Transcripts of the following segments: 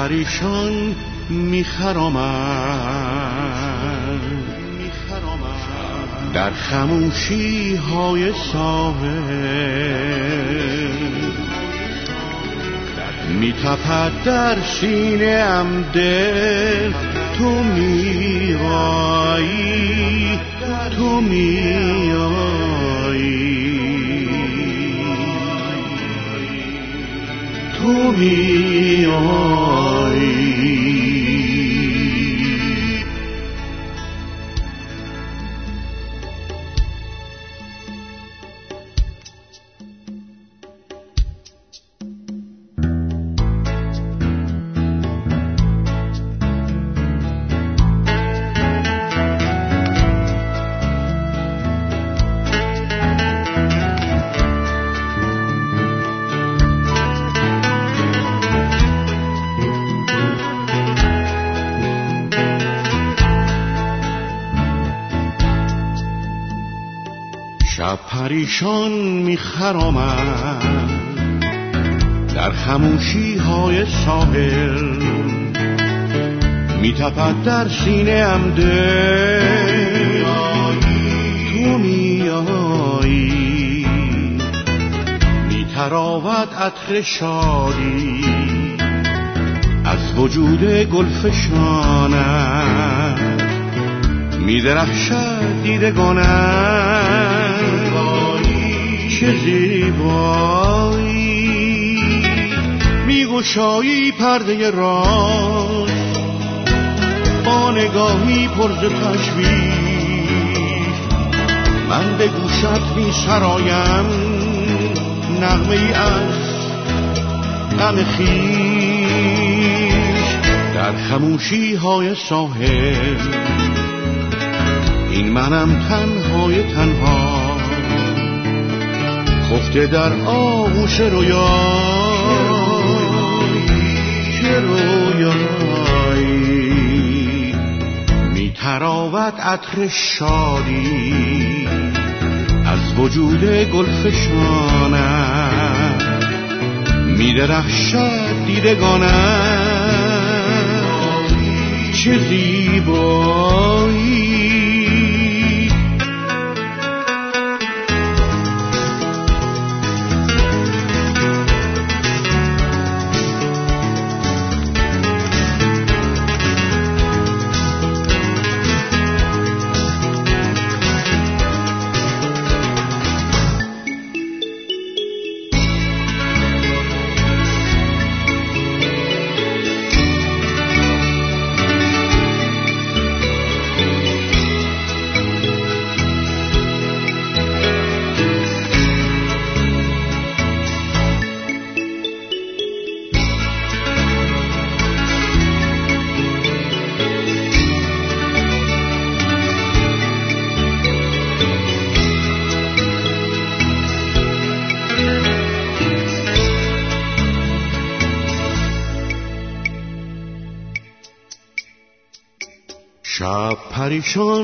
پریشان میخرامد در خموشی های ساحل، میتپد در سینه ام دل، تو میایی، تو میایی، تو میایی. شب پریشان میخرامد در خموشی های ساحل، میتپد در سینه ام دل، تو میایی، میتراود عطر شادی از وجود گلفشانت، میدرخشد دیدگانت، چه زیبایی، میگشایی پرده راز با نگاهی پر ز تشویش، من به گوشت میسرایم نغمه ای از غم خویش، در خموشی های ساحل این منم تنهای تنها، خفته در آغوش چه رویایی، میتراود عطر شادی از وجود گلفشانت، میدرخشد دیدگانت، چه زیبایی. شب پریشان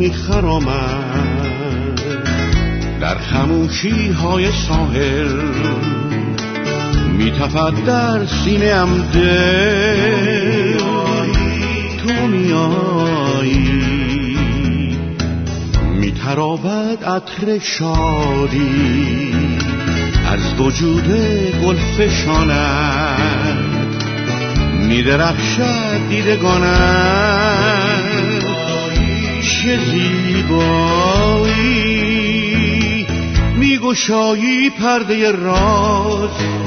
میخرامد در خموشی های ساحل، میتپد در سینه ام دل، تو میایی، میتراود عطر شادی از وجود گلفشانت، میدرخشد دیدگانت، چه زیبایی، میگشایی پرده راز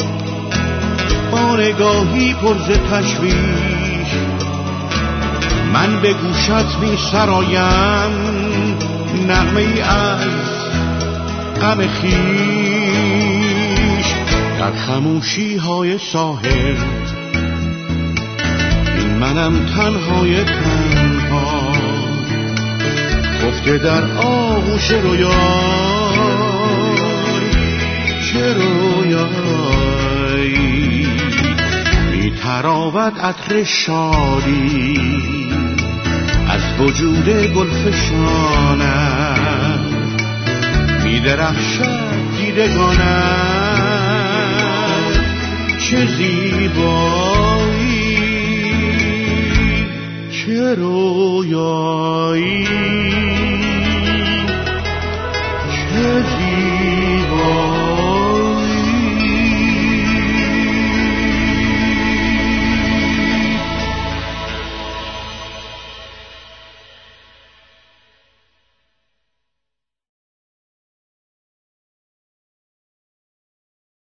با نگاهی پر ز تشویش، من به گوشت میسرایم نغمه ای از غم خویش، در خموشی های ساحل این منم تنهای تنها، خفته در آغوش چه رویایی، میتراود عطر شادی از وجود گلفشانت، میدرخشد دیدگانت، چه زیبایی. رویایی